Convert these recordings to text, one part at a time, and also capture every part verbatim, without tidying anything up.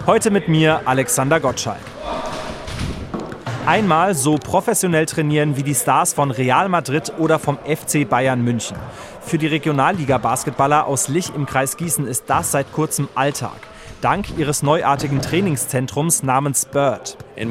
Heute mit mir Alexander Gottschalk. Einmal so professionell trainieren wie die Stars von Real Madrid oder vom F C Bayern München. Für die Regionalliga-Basketballer aus Lich im Kreis Gießen ist das seit kurzem Alltag. Dank ihres neuartigen Trainingszentrums namens Bird. In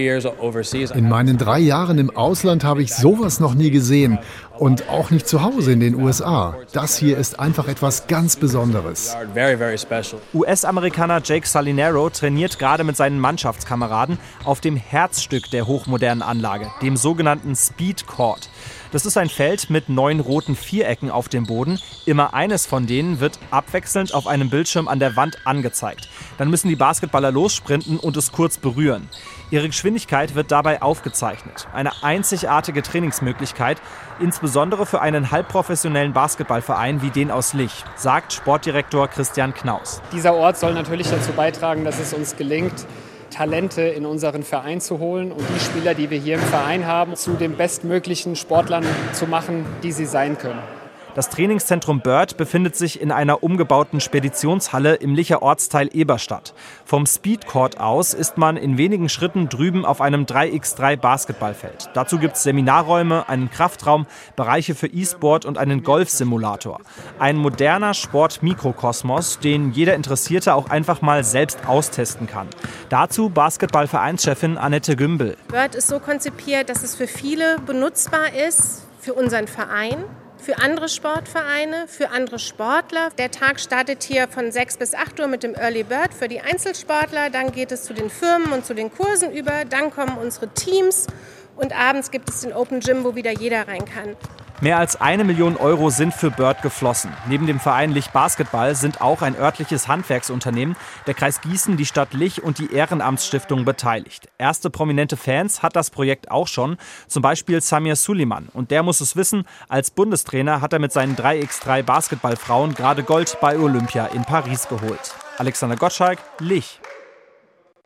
meinen drei Jahren im Ausland habe ich sowas noch nie gesehen. Und auch nicht zu Hause in den U S A. Das hier ist einfach etwas ganz Besonderes. U S-Amerikaner Jake Salinero trainiert gerade mit seinen Mannschaftskameraden auf dem Herzstück der hochmodernen Anlage, dem sogenannten Speed Court. Das ist ein Feld mit neun roten Vierecken auf dem Boden. Immer eines von denen wird abwechselnd auf einem Bildschirm an der Wand angezeigt. Dann müssen die Basketballer lossprinten und es kurz berühren. Ihre Geschwindigkeit wird dabei aufgezeichnet. Eine einzigartige Trainingsmöglichkeit, insbesondere für einen halbprofessionellen Basketballverein wie den aus Lich, sagt Sportdirektor Christian Knaus. Dieser Ort soll natürlich dazu beitragen, dass es uns gelingt, Talente in unseren Verein zu holen und die Spieler, die wir hier im Verein haben, zu den bestmöglichen Sportlern zu machen, die sie sein können. Das Trainingszentrum Bird befindet sich in einer umgebauten Speditionshalle im Licher Ortsteil Eberstadt. Vom Speedcourt aus ist man in wenigen Schritten drüben auf einem drei gegen drei Basketballfeld. Dazu gibt es Seminarräume, einen Kraftraum, Bereiche für E-Sport und einen Golfsimulator. Ein moderner Sport-Mikrokosmos, den jeder Interessierte auch einfach mal selbst austesten kann. Dazu Basketballvereinschefin Annette Gümbel. Bird ist so konzipiert, dass es für viele benutzbar ist, für unseren Verein, für andere Sportvereine, für andere Sportler. Der Tag startet hier von sechs bis acht Uhr mit dem Early Bird für die Einzelsportler. Dann geht es zu den Firmen und zu den Kursen über. Dann kommen unsere Teams und abends gibt es den Open Gym, wo wieder jeder rein kann. Mehr als eine Million Euro sind für Bird geflossen. Neben dem Verein Lich Basketball sind auch ein örtliches Handwerksunternehmen, der Kreis Gießen, die Stadt Lich und die Ehrenamtsstiftung beteiligt. Erste prominente Fans hat das Projekt auch schon, zum Beispiel Samir Suleiman. Und der muss es wissen, als Bundestrainer hat er mit seinen drei gegen drei Basketballfrauen gerade Gold bei Olympia in Paris geholt. Alexander Gottschalk, Lich.